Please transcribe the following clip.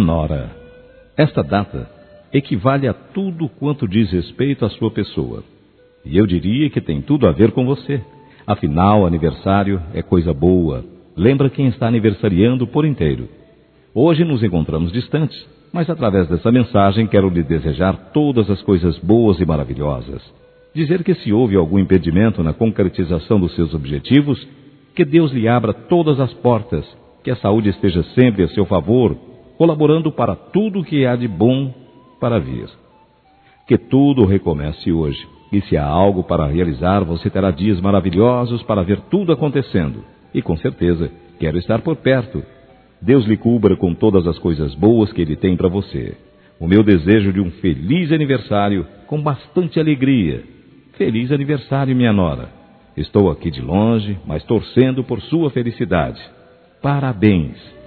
nora. Esta data equivale a tudo quanto diz respeito à sua pessoa. E eu diria que tem tudo a ver com você. Afinal, aniversário é coisa boa. Lembra quem está aniversariando por inteiro. Hoje nos encontramos distantes, mas através dessa mensagem quero lhe desejar todas as coisas boas e maravilhosas. Dizer que se houve algum impedimento na concretização dos seus objetivos, que Deus lhe abra todas as portas, que a saúde esteja sempre a seu favor, colaborando para tudo o que há de bom para vir. Que tudo recomece hoje, e se há algo para realizar, você terá dias maravilhosos para ver tudo acontecendo. E com certeza, quero estar por perto. Deus lhe cubra com todas as coisas boas que Ele tem para você. O meu desejo de um feliz aniversário, com bastante alegria. Feliz aniversário, minha nora. Estou aqui de longe, mas torcendo por sua felicidade. Parabéns!